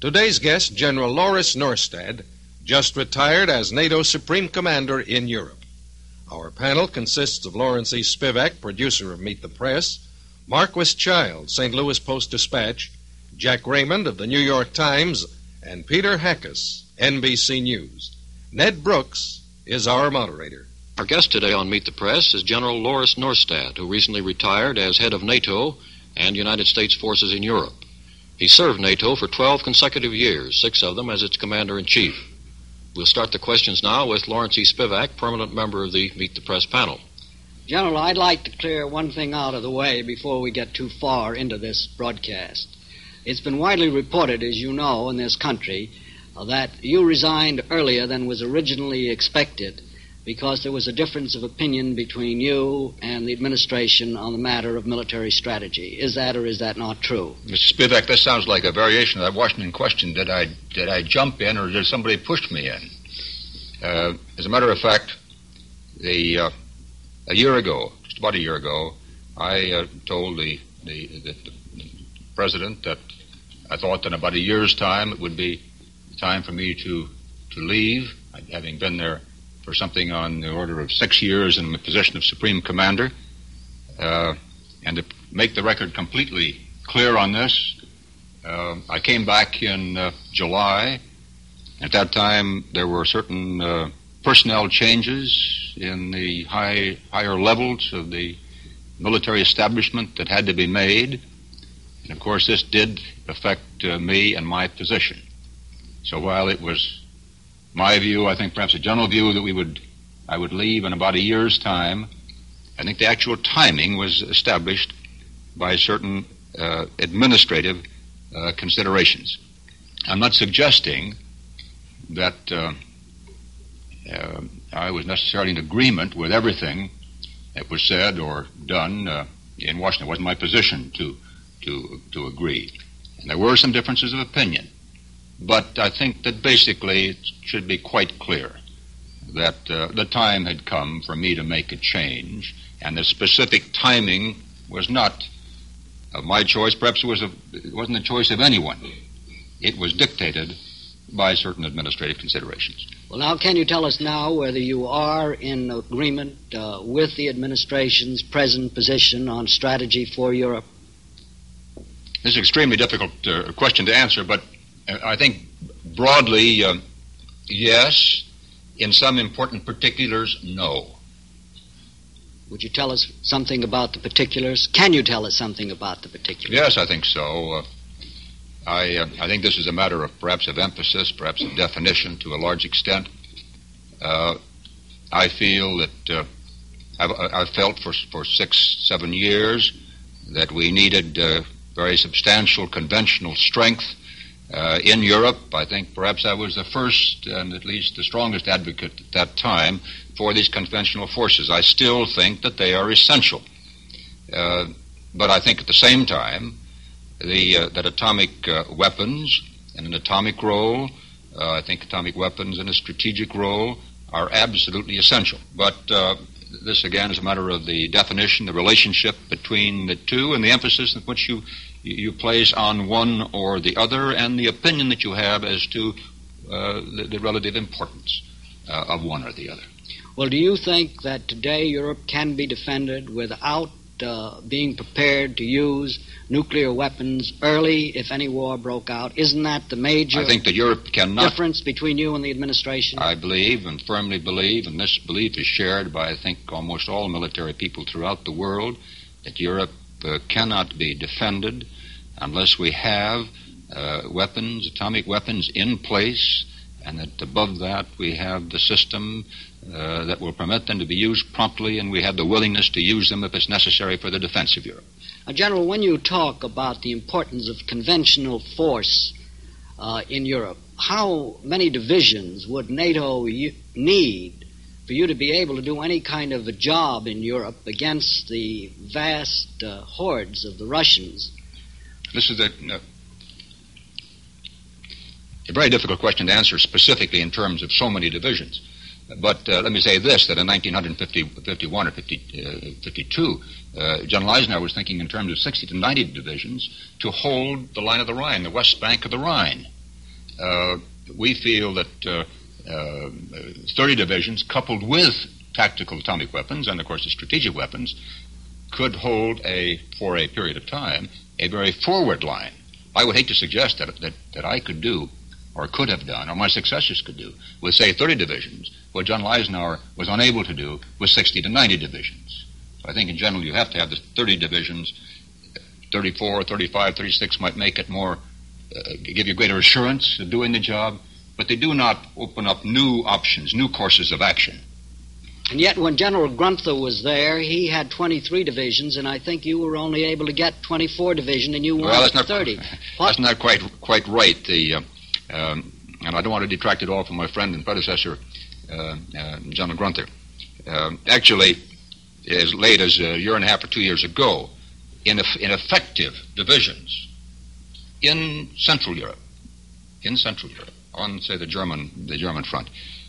Today's guest, General Lauris Norstad, just retired as NATO Supreme Commander in Europe. Our panel consists of Lawrence E. Spivak, producer of Meet the Press, Marquis Child, St. Louis Post-Dispatch, Jack Raymond of the New York Times, and Peter Hackus, NBC News. Ned Brooks is our moderator. Our guest today on Meet the Press is General Lauris Norstad, who recently retired as head of NATO and United States forces in Europe. He served NATO for 12 consecutive years, 6 of them as its commander-in-chief. We'll start the questions now with Lawrence E. Spivak, permanent member of the Meet the Press panel. General, I'd like to clear one thing out of the way before we get too far into this broadcast. It's been widely reported, as you know, in this country, that you resigned earlier than was originally expected because there was a difference of opinion between you and the administration on the matter of military strategy. Is that or is that not true? Mr. Spivak, this sounds like a variation of that Washington question. Did I jump in or did somebody push me in? As a matter of fact, a year ago, just about a year ago, I told the president that I thought that in about a year's time it would be time for me to leave, having been there for something on the order of 6 years in the position of Supreme Commander. And to make the record completely clear on this, I came back in July. At that time, there were certain personnel changes in the higher levels of the military establishment that had to be made. And, of course, this did affect me and my position. So while it was my view, I think perhaps a general view that I would leave in about a year's time, I think the actual timing was established by certain administrative considerations. I'm not suggesting that I was necessarily in agreement with everything that was said or done in Washington. It wasn't my position to agree. And there were some differences of opinion. But I think that basically it should be quite clear that the time had come for me to make a change, and the specific timing was not of my choice. Perhaps it wasn't the choice of anyone. It was dictated by certain administrative considerations. Well, now, can you tell us now whether you are in agreement with the administration's present position on strategy for Europe? This is an extremely difficult question to answer, but I think broadly, yes. In some important particulars, no. Would you tell us something about the particulars? Can you tell us something about the particulars? Yes, I think so. I think this is a matter of perhaps of emphasis, perhaps of definition to a large extent. I feel that I've felt for 6-7 years that we needed very substantial conventional strength in Europe. I think perhaps I was the first and at least the strongest advocate at that time for these conventional forces. I still think that they are essential. But I think at the same time that atomic weapons and an atomic role, I think atomic weapons and a strategic role are absolutely essential. But this again is a matter of the definition, the relationship between the two, and the emphasis in which you place on one or the other, and the opinion that you have as to the relative importance of one or the other. Well, do you think that today Europe can be defended without being prepared to use nuclear weapons early if any war broke out? Isn't that the major I think that Europe cannot, difference between you and the administration? I believe and firmly believe, and this belief is shared by, I think, almost all military people throughout the world, that Europe cannot be defended unless we have weapons, atomic weapons in place, and that above that we have the system that will permit them to be used promptly, and we have the willingness to use them if it's necessary for the defense of Europe. Now, General, when you talk about the importance of conventional force in Europe, how many divisions would NATO need for you to be able to do any kind of a job in Europe against the vast hordes of the Russians? This is a very difficult question to answer specifically in terms of so many divisions. But let me say this, that in 1951 or 52, General Eisenhower was thinking in terms of 60 to 90 divisions to hold the line of the Rhine, the west bank of the Rhine. we feel that 30 divisions coupled with tactical atomic weapons and, of course, the strategic weapons could hold, for a period of time, a very forward line. I would hate to suggest that I could do, or could have done, or my successors could do, with, say, 30 divisions, what General Eisenhower was unable to do with 60 to 90 divisions. So I think in general you have to have the 30 divisions. 34, 35, 36 might make it more, give you greater assurance of doing the job, but they do not open up new options, new courses of action. And yet when General Grunther was there, he had 23 divisions, and I think you were only able to get 24 division, and you wanted 30. That's not quite right. And I don't want to detract at all from my friend and predecessor, General Grunther. Actually, as late as a year and a half or 2 years ago, in effective divisions in Central Europe, on, say, the German front,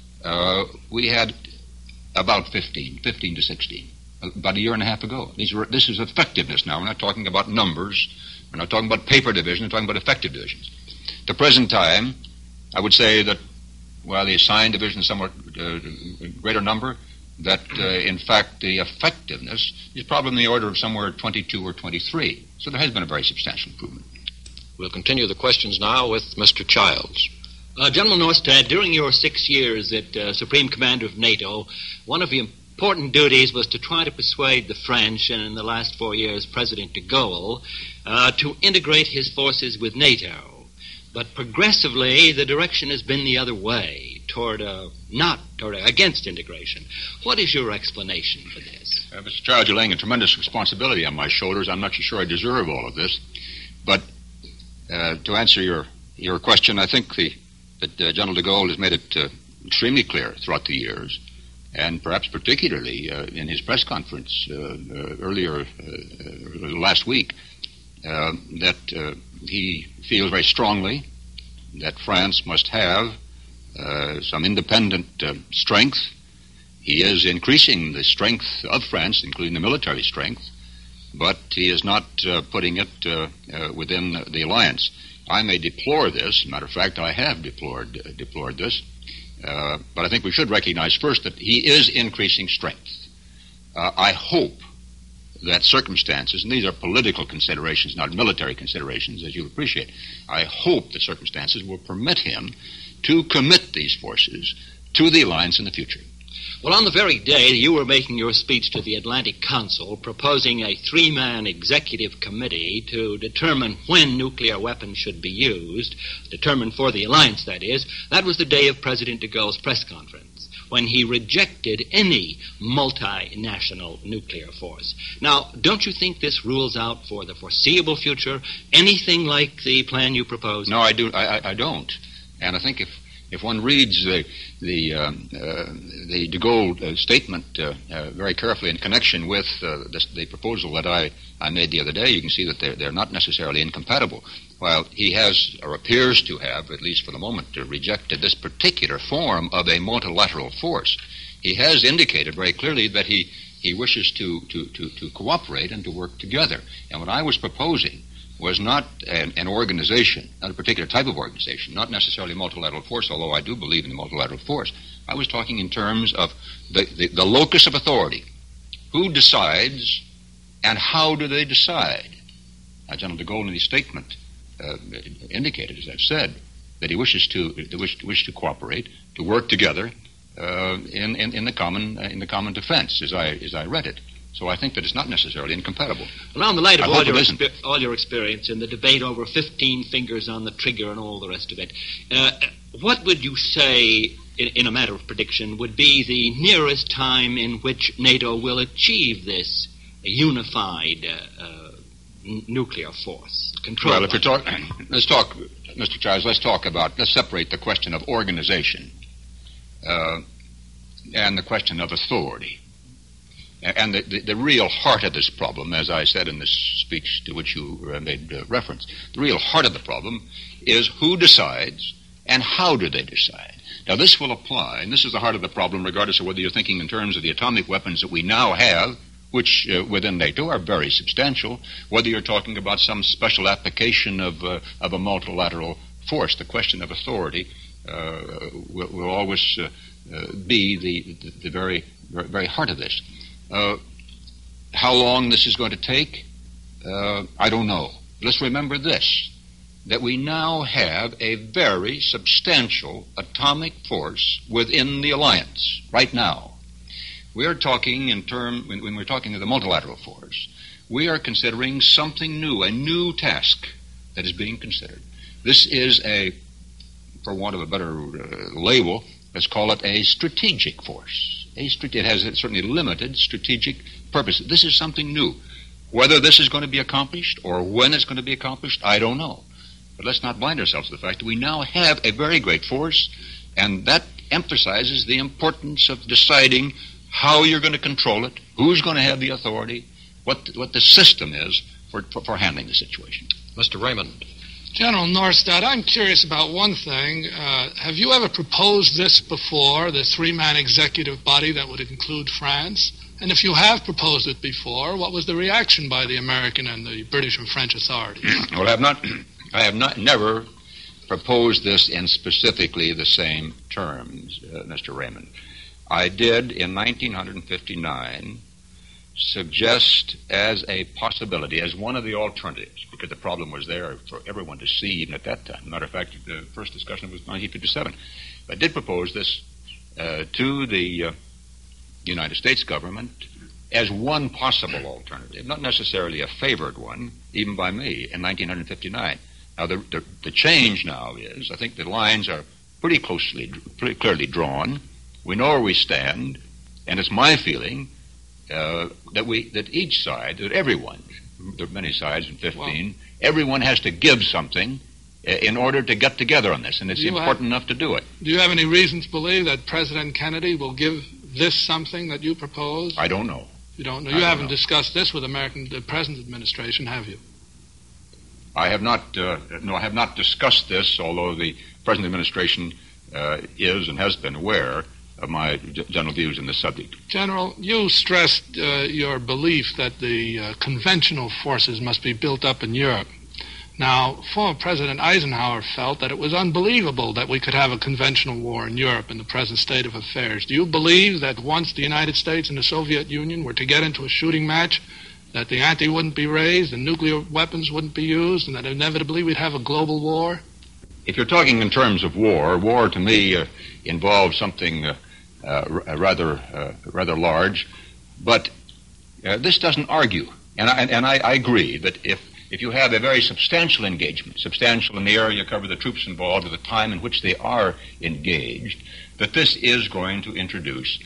we had about 15 to 16, about a year and a half ago. This is effectiveness now. We're not talking about numbers. We're not talking about paper divisions. We're talking about effective divisions. At the present time, I would say that while the assigned division is somewhat greater number, that in fact the effectiveness is probably in the order of somewhere 22 or 23. So there has been a very substantial improvement. We'll continue the questions now with Mr. Childs. General Norstad, during your 6 years at Supreme Commander of NATO, one of your important duties was to try to persuade the French, and in the last 4 years, President de Gaulle, to integrate his forces with NATO. But progressively, the direction has been the other way, against integration. What is your explanation for this? Mr. Childs, you're laying a tremendous responsibility on my shoulders. I'm not sure I deserve all of this. But to answer your question, I think that General de Gaulle has made it extremely clear throughout the years, and perhaps particularly in his press conference earlier last week, that he feels very strongly that France must have some independent strength. He is increasing the strength of France, including the military strength, but he is not putting it within the alliance. I may deplore this. As a matter of fact, I have deplored this. But I think we should recognize first that he is increasing strength. I hope that circumstances, and these are political considerations, not military considerations, as you'll appreciate, I hope that circumstances will permit him to commit these forces to the alliance in the future. Well, on the very day you were making your speech to the Atlantic Council, proposing a 3-man executive committee to determine when nuclear weapons should be used, determined for the alliance, that is, that was the day of President de Gaulle's press conference, when he rejected any multinational nuclear force. Now, don't you think this rules out for the foreseeable future anything like the plan you proposed? No, I don't. And I think if one reads the de Gaulle statement very carefully in connection with the proposal that I made the other day, you can see that they're not necessarily incompatible. While he has, or appears to have, at least for the moment, rejected this particular form of a multilateral force, he has indicated very clearly that he wishes to cooperate and to work together. And what I was proposing was not an organization, not a particular type of organization, not necessarily a multilateral force, although I do believe in the multilateral force. I was talking in terms of the locus of authority. Who decides and how do they decide? Now, General de Gaulle in his statement indicated, as I've said, that he wishes to cooperate, to work together in the common defense, as I read it. So I think that it's not necessarily incompatible. Well, in the light of all your experience in the debate over 15 fingers on the trigger and all the rest of it, what would you say, in a matter of prediction, would be the nearest time in which NATO will achieve this unified nuclear force? Well, if let's talk, Mr. Childs, let's separate the question of organization and the question of authority. And the real heart of this problem, as I said in this speech to which you made reference, the real heart of the problem is who decides and how do they decide. Now, this will apply, and this is the heart of the problem, regardless of whether you're thinking in terms of the atomic weapons that we now have, which within NATO are very substantial, whether you're talking about some special application of a multilateral force, the question of authority, will always be the very, very, very heart of this. How long this is going to take, I don't know. Let's remember this, that we now have a very substantial atomic force within the alliance right now. We are talking when we're talking of the multilateral force, we are considering something new, a new task that is being considered. This is for want of a better label, let's call it a strategic force. It has a certainly limited strategic purpose. This is something new. Whether this is going to be accomplished or when it's going to be accomplished, I don't know. But let's not blind ourselves to the fact that we now have a very great force, and that emphasizes the importance of deciding how you're going to control it, who's going to have the authority, what the system is for handling the situation. Mr. Raymond. General Norstad, I'm curious about one thing. Have you ever proposed this before, the three-man executive body that would include France? And if you have proposed it before, what was the reaction by the American and the British and French authorities? Well, I have never proposed this in specifically the same terms, Mr. Raymond. I did in 1959 suggest as a possibility, as one of the alternatives, because the problem was there for everyone to see even at that time. As a matter of fact, the first discussion was 1957. I did propose this to the United States government as one possible alternative, not necessarily a favored one, even by me, in 1959. Now, the change now is, I think the lines are pretty clearly drawn. We know where we stand, and it's my feeling that each side, that everyone, there are many sides in 15, everyone has to give something in order to get together on this, and it's important enough to do it. Do you have any reason to believe that President Kennedy will give this something that you propose? I don't know. You don't know? You haven't discussed this with the present administration, have you? I have not. No, I have not discussed this, although the present administration is and has been aware of my general views on this subject. General, you stressed your belief that the conventional forces must be built up in Europe. Now, former President Eisenhower felt that it was unbelievable that we could have a conventional war in Europe in the present state of affairs. Do you believe that once the United States and the Soviet Union were to get into a shooting match, that the ante wouldn't be raised, and nuclear weapons wouldn't be used, and that inevitably we'd have a global war? If you're talking in terms of war to me involves something rather large, but this doesn't argue. And I agree that if you have a very substantial engagement, substantial in the area you cover, the troops involved, at the time in which they are engaged, that this is going to introduce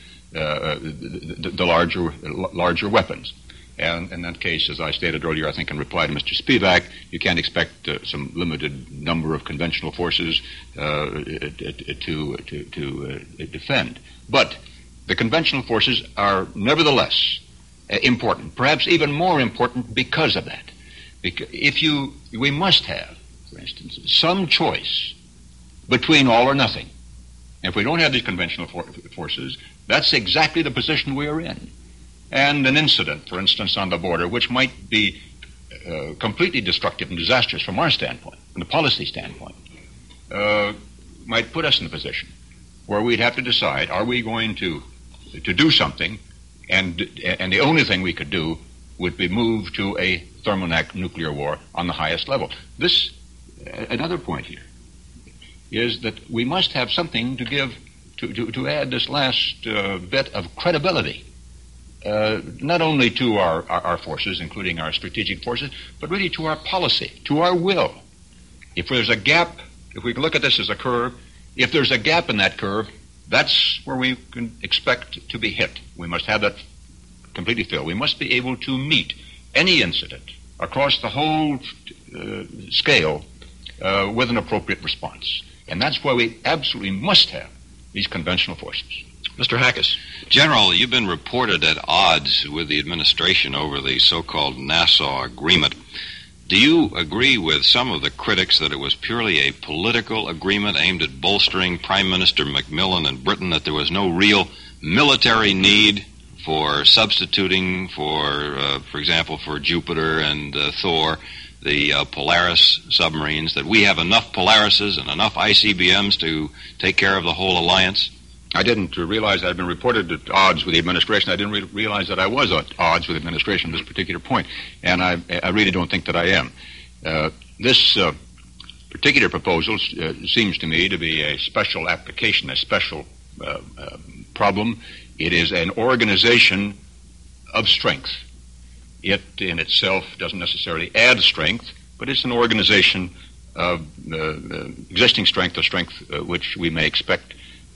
the larger weapons. And in that case, as I stated earlier, I think in reply to Mr. Spivak, you can't expect some limited number of conventional forces to defend. But the conventional forces are nevertheless important, perhaps even more important because of that. Because we must have, for instance, some choice between all or nothing. If we don't have these conventional forces, that's exactly the position we are in. And an incident, for instance, on the border, which might be completely destructive and disastrous from our standpoint, from the policy standpoint, might put us in a position where we'd have to decide, are we going to do something, and the only thing we could do would be move to a thermonuclear war on the highest level. This, another point here, is that we must have something to give, to add this last bit of credibility, not only to our forces, including our strategic forces, but really to our policy, to our will. If there's a gap, if we look at this as a curve, if there's a gap in that curve, that's where we can expect to be hit. We must have that completely filled. We must be able to meet any incident across the whole scale with an appropriate response. And that's why we absolutely must have these conventional forces. Mr. Hackus. General, you've been reported at odds with the administration over the so-called Nassau Agreement. Do you agree with some of the critics that it was purely a political agreement aimed at bolstering Prime Minister Macmillan in Britain, that there was no real military need for substituting for example, for Jupiter and Thor, the Polaris submarines, that we have enough Polarises and enough ICBMs to take care of the whole alliance? I didn't realize I'd been reported at odds with the administration. I didn't realize that I was at odds with the administration at this particular point, and I really don't think that I am. This particular proposal seems to me to be a special application, a special problem. It is an organization of strength. It in itself doesn't necessarily add strength, but it's an organization of existing strength, a strength which we may expect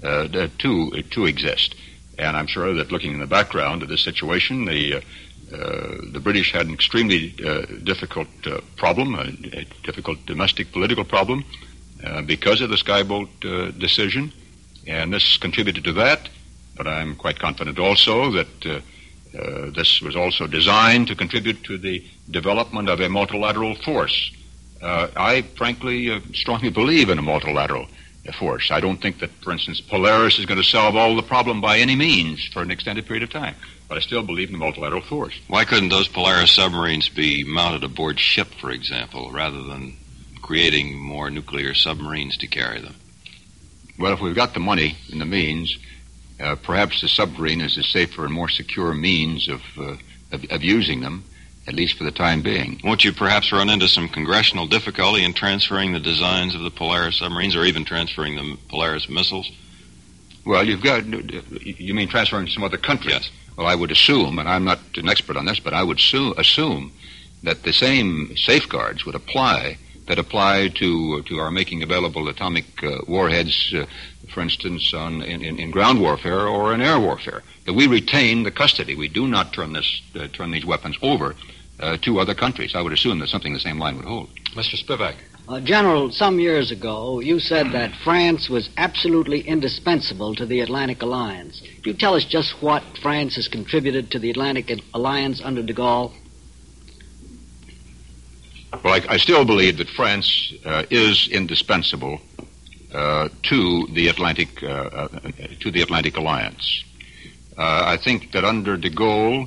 to exist. And I'm sure that looking in the background of this situation, the British had an extremely difficult problem, a difficult domestic political problem, because of the Skybolt decision, and this contributed to that. But I'm quite confident also that this was also designed to contribute to the development of a multilateral force. I frankly strongly believe in a multilateral force. I don't think that, for instance, Polaris is going to solve all the problem by any means for an extended period of time. But I still believe in the multilateral force. Why couldn't those Polaris submarines be mounted aboard ship, for example, rather than creating more nuclear submarines to carry them? Well, if we've got the money and the means, perhaps the submarine is a safer and more secure means of using them, at least for the time being. Won't you perhaps run into some congressional difficulty in transferring the designs of the Polaris submarines, or even transferring the Polaris missiles? Well, you mean transferring to some other country? Yes. Well, I would assume, and I'm not an expert on this, but I would assume that the same safeguards would apply that apply to our making available atomic warheads, for instance, in ground warfare or in air warfare. That we retain the custody. We do not turn these weapons over to other countries. I would assume that something the same line would hold. Mr. Spivak. General, some years ago, you said that France was absolutely indispensable to the Atlantic Alliance. Could you tell us just what France has contributed to the Atlantic Alliance under de Gaulle? Well, I still believe that France is indispensable to the Atlantic Alliance. I think that under de Gaulle,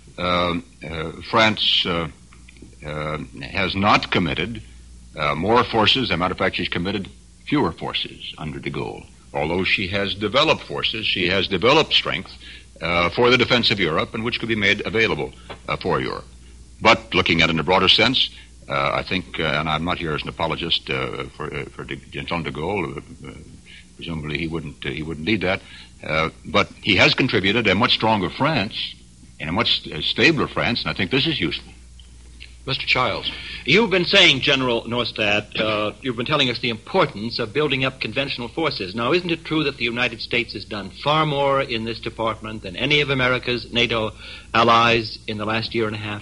France has not committed more forces. As a matter of fact, she's committed fewer forces under de Gaulle. Although she has developed forces, she has developed strength for the defense of Europe, and which could be made available for Europe. But looking at it in a broader sense, I think, and I'm not here as an apologist for General de Gaulle. Presumably, he wouldn't need that. But he has contributed a much stronger France and a much stabler France, and I think this is useful. Mr. Childs. You've been saying, General Norstad, you've been telling us the importance of building up conventional forces. Now, isn't it true that the United States has done far more in this department than any of America's NATO allies in the last year and a half?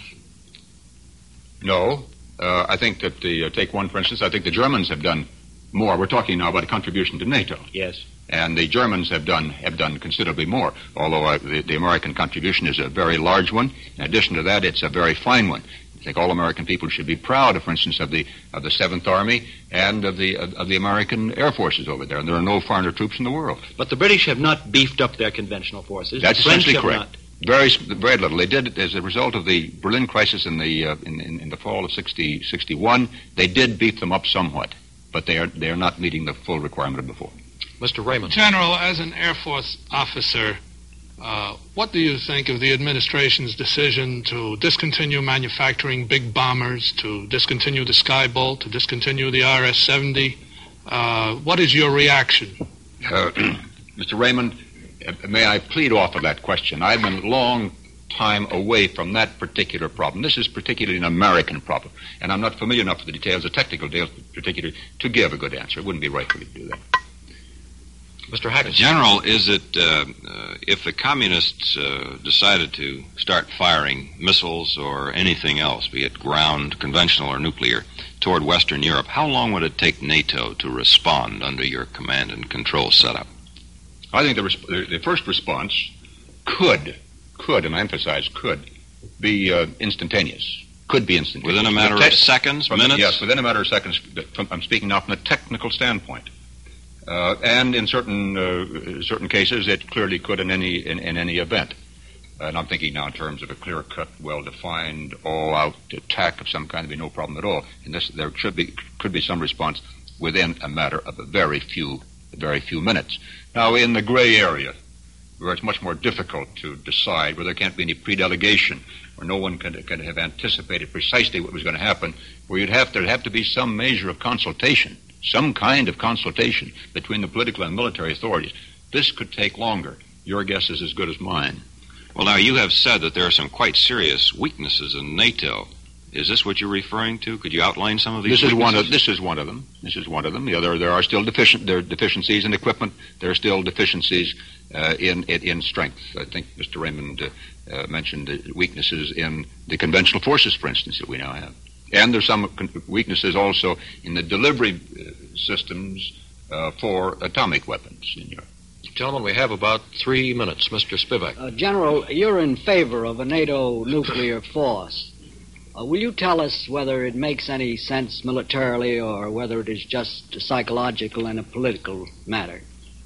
No. I think that take one, for instance, I think the Germans have done more. We're talking now about a contribution to NATO. Yes. And the Germans have done considerably more, although the American contribution is a very large one. In addition to that, it's a very fine one. I think all American people should be proud, for instance, of the 7th Army and of the American Air Forces over there. And there are no foreigner troops in the world. But the British have not beefed up their conventional forces. That's essentially correct. Not. Very little. They did as a result of the Berlin crisis in the fall of 61. They did beef them up somewhat, but they are not meeting the full requirement of before. Mr. Raymond. General, as an Air Force officer, what do you think of the administration's decision to discontinue manufacturing big bombers, to discontinue the Skybolt, to discontinue the RS-70? What is your reaction? Mr. Raymond, may I plead off of that question? I've been a long time away from that particular problem. This is particularly an American problem, and I'm not familiar enough with the details, the technical details particularly, to give a good answer. It wouldn't be right for me to do that. Mr. Hackett. General, is it, if the communists decided to start firing missiles or anything else, be it ground, conventional, or nuclear, toward Western Europe, how long would it take NATO to respond under your command and control setup? I think the first response could, and I emphasize could, be instantaneous. Could be instantaneous. Within a matter of seconds, minutes? Yes, within a matter of seconds. I'm speaking now from a technical standpoint. And in certain cases, it clearly could in any event. And I'm thinking now in terms of a clear-cut, well-defined, all-out attack of some kind, would be no problem at all. And there could be some response within a matter of a very few minutes. Now, in the gray area, where it's much more difficult to decide, where there can't be any pre-delegation, where no one could have anticipated precisely what was going to happen, where there'd have to be some measure of consultation, some kind of consultation between the political and military authorities. This could take longer. Your guess is as good as mine. Well, now, you have said that there are some quite serious weaknesses in NATO. Is this what you're referring to? Could you outline some of these weaknesses? This is one of them. There are still deficiencies in equipment. There are still deficiencies in strength. I think Mr. Raymond mentioned weaknesses in the conventional forces, for instance, that we now have. And there's some weaknesses also in the delivery systems for atomic weapons in Europe. Gentlemen, we have about 3 minutes. Mr. Spivak. General, you're in favor of a NATO nuclear force. Will you tell us whether it makes any sense militarily or whether it is just psychological and a political matter?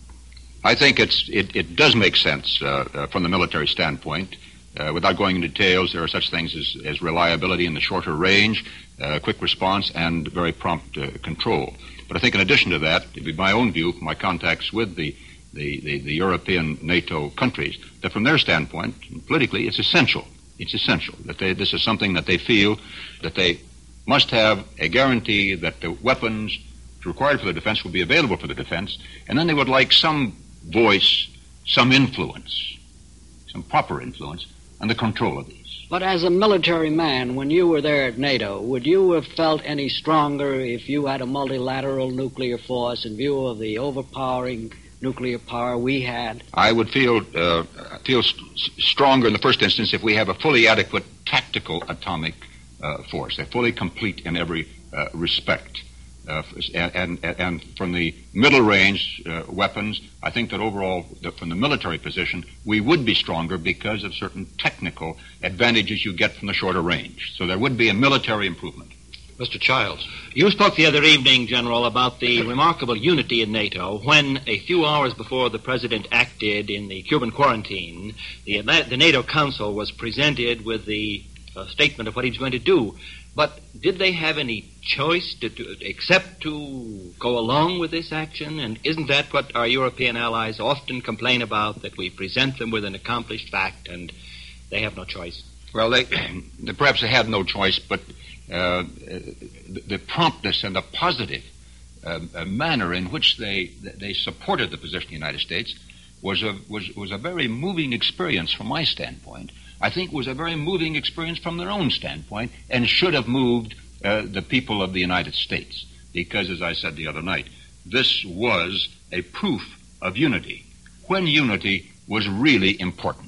I think it does make sense from the military standpoint. Without going into details, there are such things as reliability in the shorter range, quick response, and very prompt control. But I think in addition to that, it would be my own view from my contacts with the European NATO countries, that from their standpoint, politically, it's essential. It's essential that this is something that they feel that they must have a guarantee that the weapons required for the defense will be available for the defense, and then they would like some voice, some influence, some proper influence on the control of these. But as a military man, when you were there at NATO, would you have felt any stronger if you had a multilateral nuclear force in view of the overpowering nuclear power we had? I would feel stronger in the first instance if we have a fully adequate tactical atomic force. They're fully complete in every respect. And from the middle range weapons, I think that overall, from the military position, we would be stronger because of certain technical advantages you get from the shorter range. So there would be a military improvement. Mr. Childs. You spoke the other evening, General, about the remarkable unity in NATO when, a few hours before the President acted in the Cuban quarantine, the NATO Council was presented with the statement of what he was going to do. But did they have any choice except to go along with this action? And isn't that what our European allies often complain about, that we present them with an accomplished fact and they have no choice? Well, they perhaps they had no choice, but the promptness and the positive manner in which they supported the position of the United States was a very moving experience from my standpoint. I think it was a very moving experience from their own standpoint, and should have moved the people of the United States, because, as I said the other night, this was a proof of unity, when unity was really important.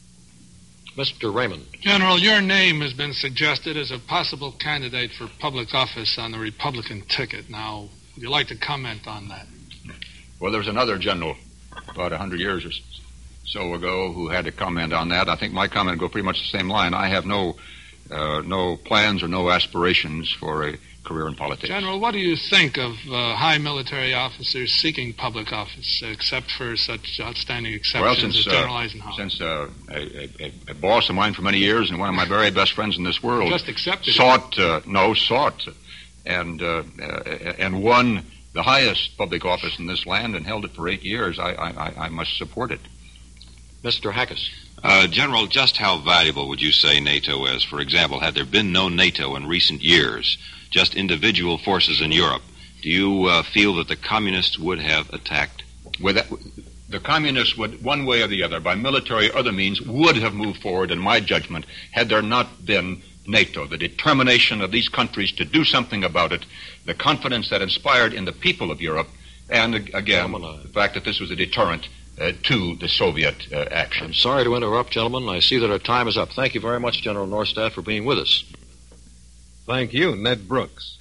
Mr. Raymond. General, your name has been suggested as a possible candidate for public office on the Republican ticket. Now, would you like to comment on that? Well, there was another general about 100 years or so ago who had to comment on that. I think my comment would go pretty much the same line. I have no plans or no aspirations for a career in politics. General, what do you think of high military officers seeking public office, except for such outstanding exceptions as General Eisenhower? Since a boss of mine for many years and one of my very best friends in this world just accepted sought and won the highest public office in this land and held it for 8 years, I must support it. Mr. Hackus. General, just how valuable would you say NATO is? For example, had there been no NATO in recent years, just individual forces in Europe, do you feel that the communists would have attacked? The communists would, one way or the other, by military or other means, would have moved forward, in my judgment, had there not been NATO. The determination of these countries to do something about it, the confidence that inspired in the people of Europe, and again, the fact that this was a deterrent to the Soviet action. I'm sorry to interrupt, gentlemen. I see that our time is up. Thank you very much, General Norstad, for being with us. Thank you, Ned Brooks.